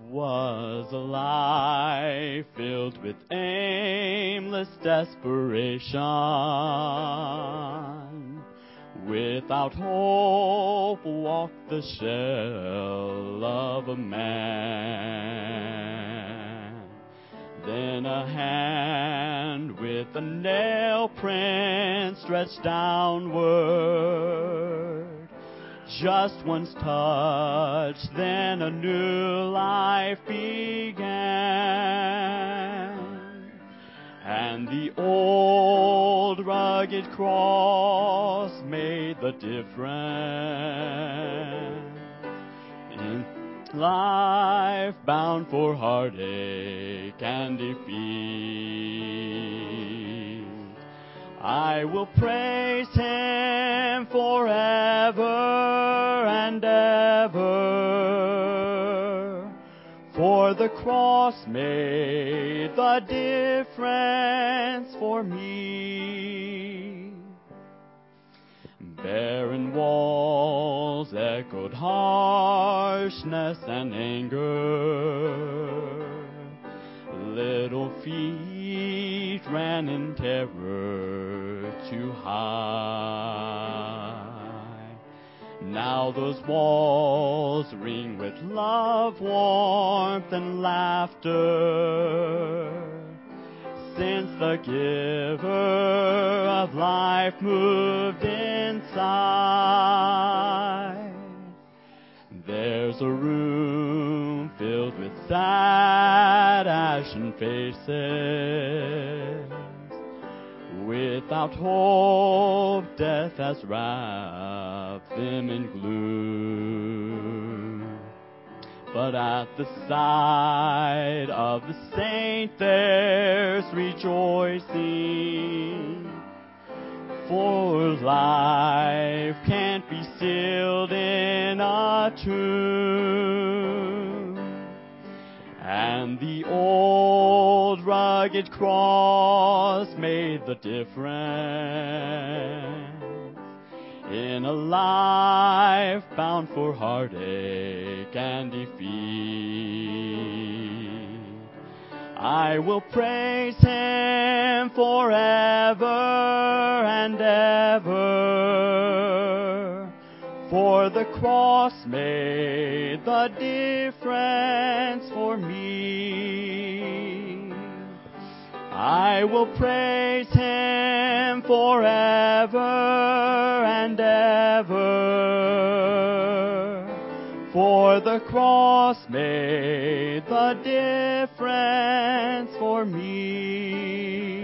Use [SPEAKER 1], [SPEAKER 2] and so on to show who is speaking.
[SPEAKER 1] was a life filled with aimless desperation. Without hope walked the shell of a man. Then a hand with a nail print stretched downward. Just once touched, then a new life began. And the old rugged cross made the difference in life bound for heartache and defeat. I will praise Him forever and ever, for the cross made the difference for me. Barren walls echoed harshness and anger. Little feet ran in terror too high. Now those walls ring with love, warmth, and laughter. Since the giver of life moved inside, there's a room filled with sad, ashen faces. Without hope, death has wrapped them in gloom. But at the side of the saint there's rejoicing, for life can't be sealed in a tomb. And the old rugged cross made the difference in a life bound for heartache and defeat. I will praise Him forever and ever, for the cross made the difference for me. I will praise Him forever and ever, for the cross made the difference for me.